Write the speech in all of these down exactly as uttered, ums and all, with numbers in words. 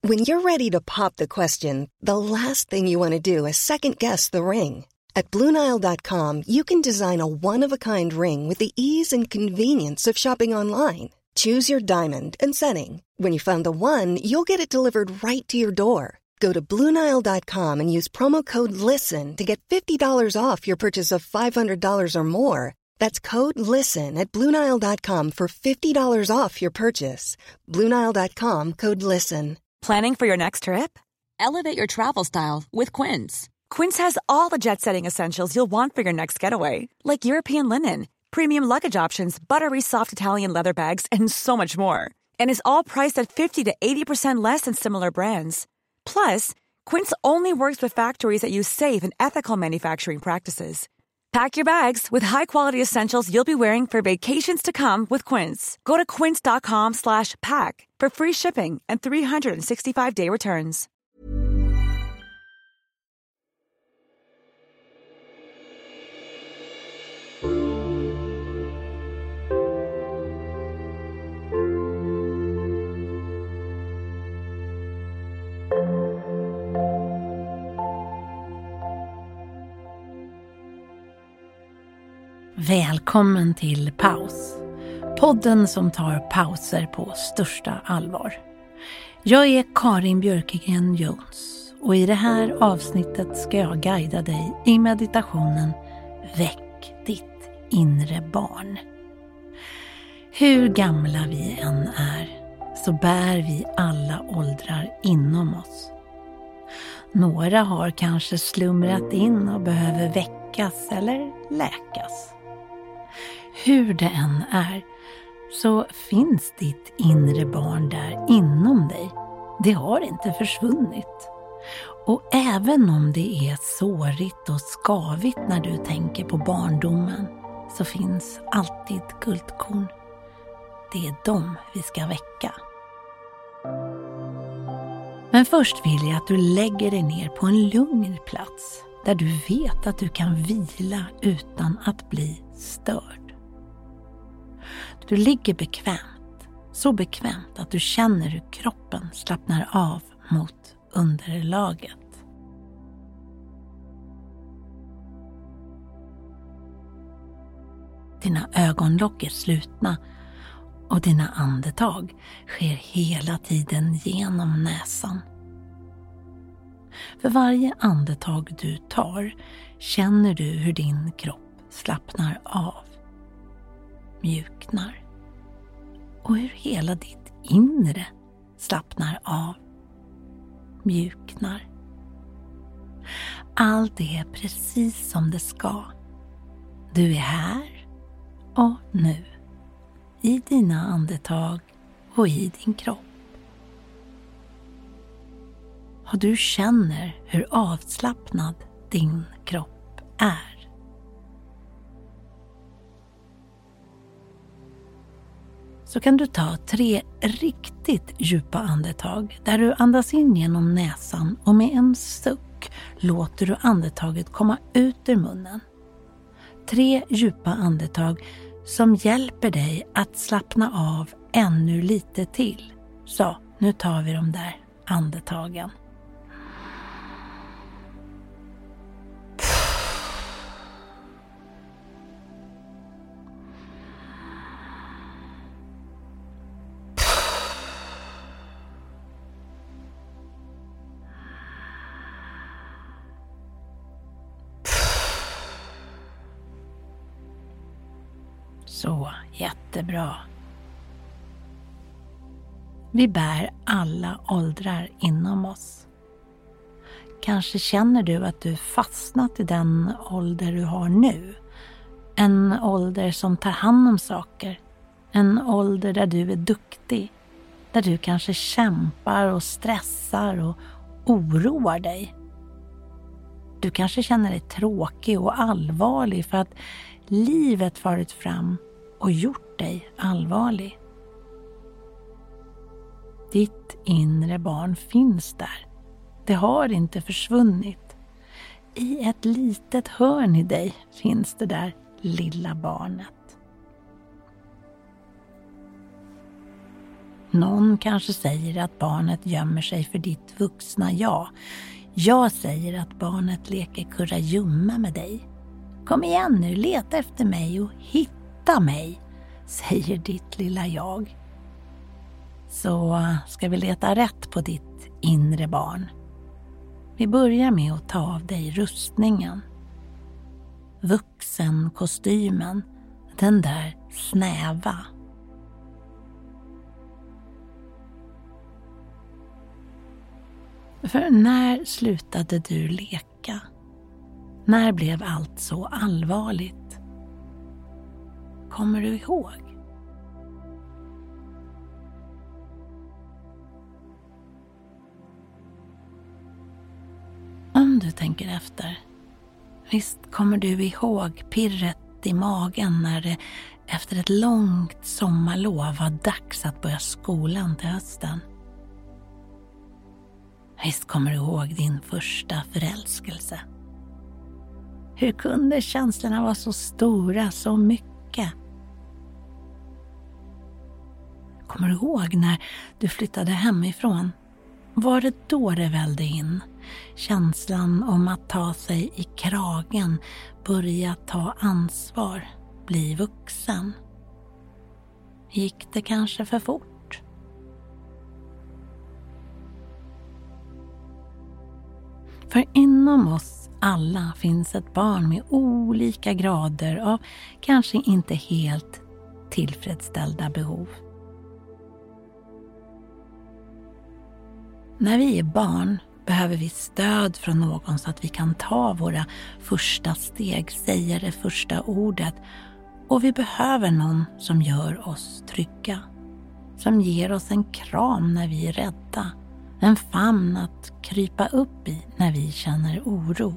When you're ready to pop the question, the last thing you want to do is second-guess the ring. At Blue Nile dot com, you can design a one-of-a-kind ring with the ease and convenience of shopping online. Choose your diamond and setting. When you find the one, you'll get it delivered right to your door. Go to Blue Nile dot com and use promo code LISTEN to get fifty dollars off your purchase of five hundred dollars or more. That's code LISTEN at Blue Nile dot com for fifty dollars off your purchase. Blue Nile dot com, code LISTEN. Planning for your next trip? Elevate your travel style with Quince. Quince has all the jet-setting essentials you'll want for your next getaway, like European linen, premium luggage options, buttery soft Italian leather bags, and so much more. And is all priced at fifty to eighty percent less than similar brands. Plus, Quince only works with factories that use safe and ethical manufacturing practices. Pack your bags with high-quality essentials you'll be wearing for vacations to come with Quince. Go to quince dot com slash pack for free shipping and three sixty-five day returns. Välkommen till Paus. Podden som tar pauser på största allvar. Jag är Karin Björkegren Jones och i det här avsnittet ska jag guida dig i meditationen Väck ditt inre barn. Hur gamla vi än är så bär vi alla åldrar inom oss. Några har kanske slumrat in och behöver väckas eller läkas. Hur det än är så finns ditt inre barn där inom dig. Det har inte försvunnit. Och även om det är sårigt och skavigt när du tänker på barndomen så finns alltid guldkorn. Det är dem vi ska väcka. Men först vill jag att du lägger dig ner på en lugn plats där du vet att du kan vila utan att bli störd. Du ligger bekvämt, så bekvämt att du känner hur kroppen slappnar av mot underlaget. Dina ögonlock är slutna och dina andetag sker hela tiden genom näsan. För varje andetag du tar känner du hur din kropp slappnar av, mjuknar och hur hela ditt inre slappnar av, mjuknar. Allt är precis som det ska. Du är här och nu, i dina andetag och i din kropp. Och du känner hur avslappnad din kropp är. Så kan du ta tre riktigt djupa andetag där du andas in genom näsan och med en suck låter du andetaget komma ut ur munnen. Tre djupa andetag som hjälper dig att slappna av ännu lite till. Så, nu tar vi de där andetagen. Så, jättebra. Vi bär alla åldrar inom oss. Kanske känner du att du fastnat i den ålder du har nu. En ålder som tar hand om saker. En ålder där du är duktig. Där du kanske kämpar och stressar och oroar dig. Du kanske känner dig tråkig och allvarlig för att livet farit fram och gjort dig allvarlig. Ditt inre barn finns där. Det har inte försvunnit. I ett litet hörn i dig finns det där lilla barnet. Någon kanske säger att barnet gömmer sig för ditt vuxna jag. Jag säger att barnet leker kurragömma med dig. Kom igen nu, leta efter mig och hitta mig, säger ditt lilla jag. Så ska vi leta rätt på ditt inre barn. Vi börjar med att ta av dig rustningen. Vuxenkostymen, den där snäva. För när slutade du leka? När blev allt så allvarligt? Kommer du ihåg? Om du tänker efter, visst kommer du ihåg pirret i magen när det efter ett långt sommarlov var dags att börja skolan till hösten? Visst kommer du ihåg din första förälskelse? Hur kunde känslorna vara så stora så mycket? Kommer du ihåg när du flyttade hemifrån? Var det då det välde in? Känslan om att ta sig i kragen, börja ta ansvar, bli vuxen. Gick det kanske för fort? För inom oss alla finns ett barn med olika grader av kanske inte helt tillfredsställda behov. När vi är barn behöver vi stöd från någon så att vi kan ta våra första steg, säga det första ordet. Och vi behöver någon som gör oss trygga. Som ger oss en kram när vi är rädda. En famn att krypa upp i när vi känner oro.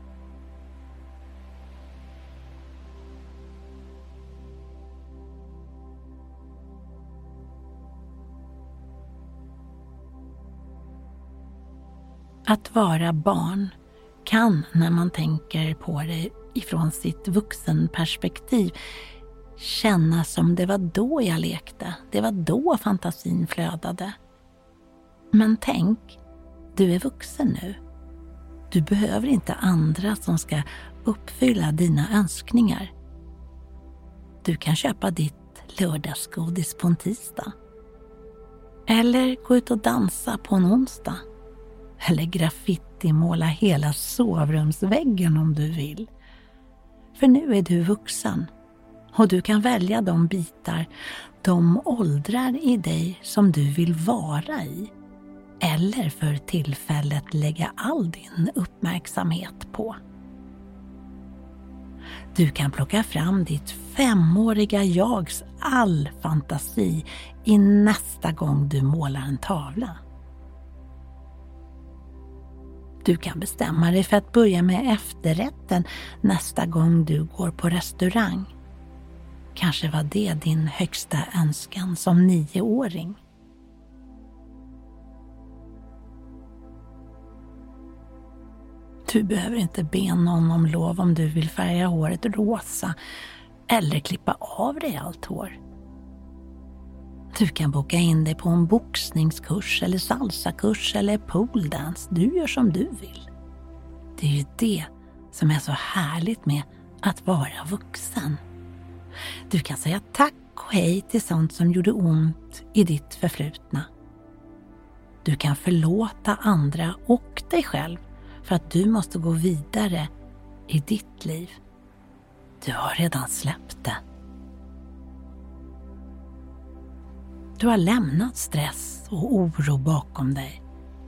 Att vara barn kan, när man tänker på det ifrån sitt vuxenperspektiv, kännas som det var då jag lekte. Det var då fantasin flödade. Men tänk, du är vuxen nu. Du behöver inte andra som ska uppfylla dina önskningar. Du kan köpa ditt lördagsgodis på en tisdag. Eller gå ut och dansa på en onsdag. Eller graffiti-måla hela sovrumsväggen om du vill. För nu är du vuxen. Och du kan välja de bitar, de åldrar i dig som du vill vara i. Eller för tillfället lägga all din uppmärksamhet på. Du kan plocka fram ditt femåriga jags all fantasi i nästa gång du målar en tavla. Du kan bestämma dig för att börja med efterrätten nästa gång du går på restaurang. Kanske var det din högsta önskan som nioåring. Du behöver inte be någon om lov om du vill färga håret rosa eller klippa av dig allt hår. Du kan boka in dig på en boxningskurs eller salsakurs eller pooldance. Du gör som du vill. Det är ju det som är så härligt med att vara vuxen. Du kan säga tack och hej till sånt som gjorde ont i ditt förflutna. Du kan förlåta andra och dig själv för att du måste gå vidare i ditt liv. Du har redan släppt det. Du har lämnat stress och oro bakom dig.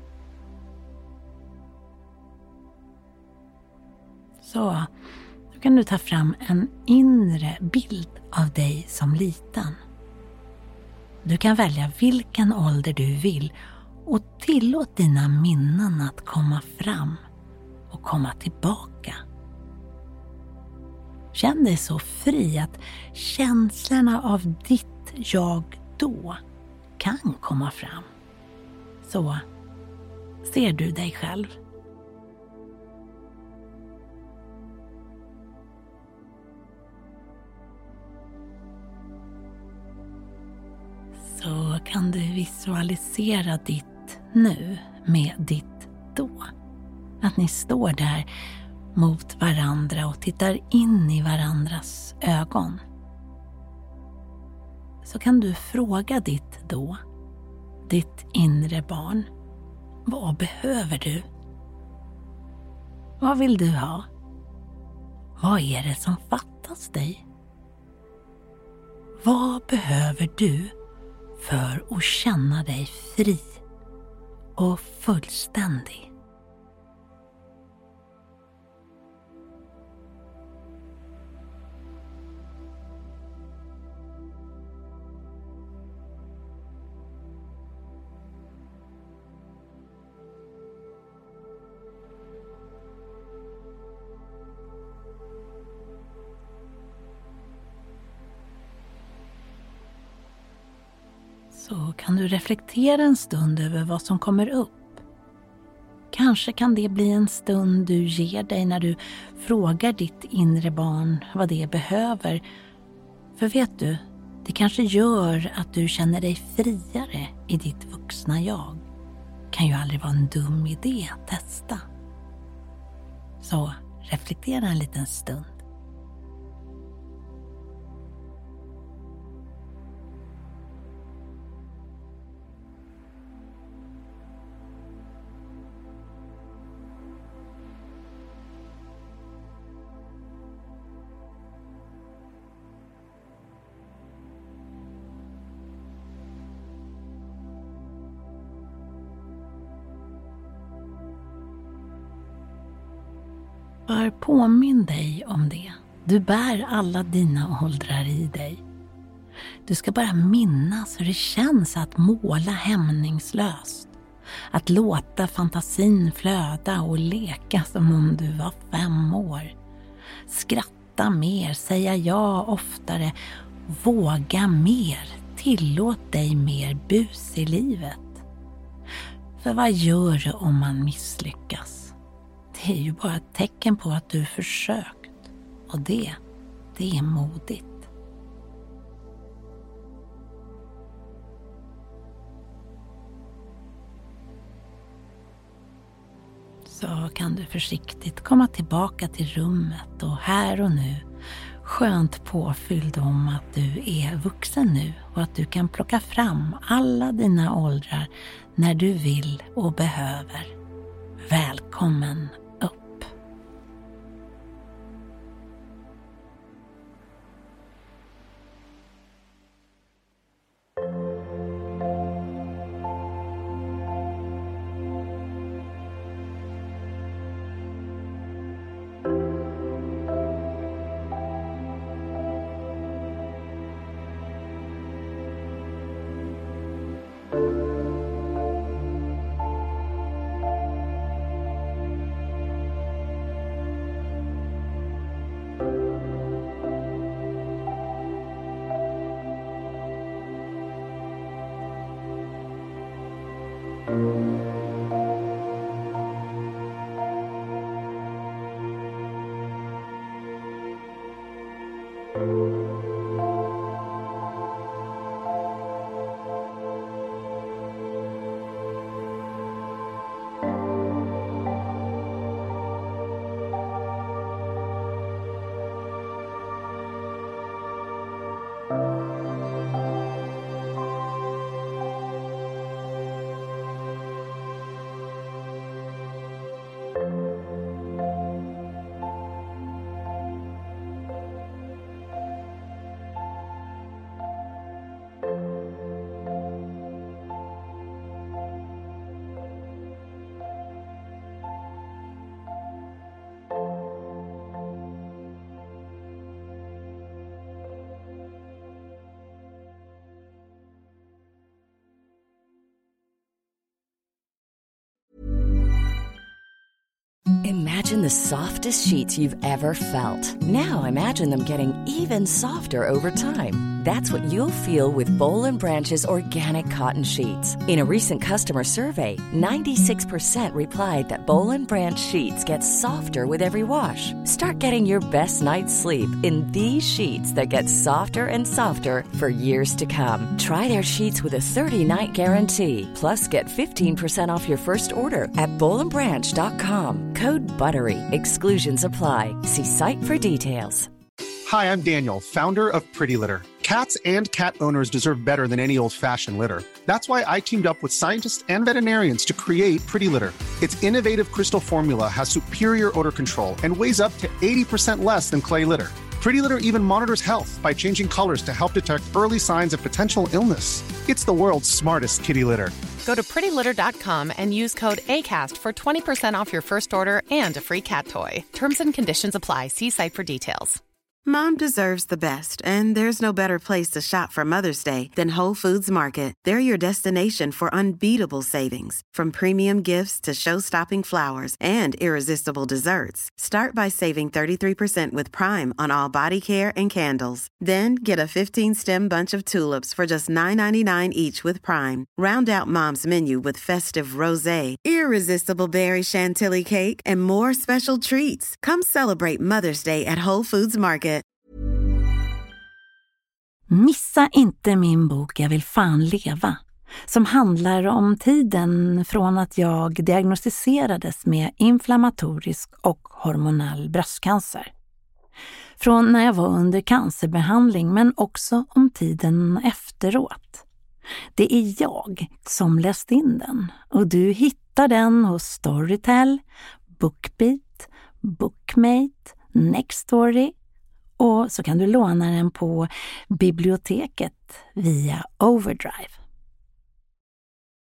Så nu kan du ta fram en inre bild av dig som liten. Du kan välja vilken ålder du vill och tillåt dina minnen att komma fram och komma tillbaka. Känn dig så fri att känslorna av ditt jag då kan komma fram. Så ser du dig själv. Så kan du visualisera ditt nu med ditt då. Att ni står där mot varandra och tittar in i varandras ögon. Så kan du fråga ditt då, ditt inre barn. Vad behöver du? Vad vill du ha? Vad är det som fattas dig? Vad behöver du för att känna dig fri och fullständig? Så kan du reflektera en stund över vad som kommer upp. Kanske kan det bli en stund du ger dig när du frågar ditt inre barn vad det behöver. För vet du, det kanske gör att du känner dig friare i ditt vuxna jag. Kan ju aldrig vara en dum idé att testa. Så reflektera en liten stund. Bara påminn dig om det. Du bär alla dina åldrar i dig. Du ska bara minnas hur det känns att måla hämningslöst. Att låta fantasin flöda och leka som om du var fem år. Skratta mer, säga ja oftare, våga mer, tillåt dig mer bus i livet. För vad gör det om man misslyckas? Det är ju bara ett tecken på att du försökt. Och det, det är modigt. Så kan du försiktigt komma tillbaka till rummet och här och nu skönt påfylld om att du är vuxen nu och att du kan plocka fram alla dina åldrar när du vill och behöver. Välkommen upp. Imagine the softest sheets you've ever felt. Now imagine them getting even softer over time. That's what you'll feel with Boll and Branch's organic cotton sheets. In a recent customer survey, ninety-six percent replied that Boll and Branch sheets get softer with every wash. Start getting your best night's sleep in these sheets that get softer and softer for years to come. Try their sheets with a thirty-night guarantee. Plus, get fifteen percent off your first order at boll and branch dot com. Code BUTTERY. Exclusions apply. See site for details. Hi, I'm Daniel, founder of Pretty Litter. Cats and cat owners deserve better than any old-fashioned litter. That's why I teamed up with scientists and veterinarians to create Pretty Litter. Its innovative crystal formula has superior odor control and weighs up to eighty percent less than clay litter. Pretty Litter even monitors health by changing colors to help detect early signs of potential illness. It's the world's smartest kitty litter. Go to pretty litter dot com and use code ACAST for twenty percent off your first order and a free cat toy. Terms and conditions apply. See site for details. Mom deserves the best, and there's no better place to shop for Mother's Day than Whole Foods Market. They're your destination for unbeatable savings, from premium gifts to show-stopping flowers and irresistible desserts. Start by saving thirty-three percent with Prime on all body care and candles. Then get a fifteen-stem bunch of tulips for just nine ninety-nine each with Prime. Round out Mom's menu with festive rosé, irresistible berry chantilly cake, and more special treats. Come celebrate Mother's Day at Whole Foods Market. Missa inte min bok Jag vill fan leva, som handlar om tiden från att jag diagnostiserades med inflammatorisk och hormonell bröstcancer. Från när jag var under cancerbehandling, men också om tiden efteråt. Det är jag som läst in den, och du hittar den hos Storytel, Bookbeat, Bookmate, Nextory, och så kan du låna den på biblioteket via Overdrive.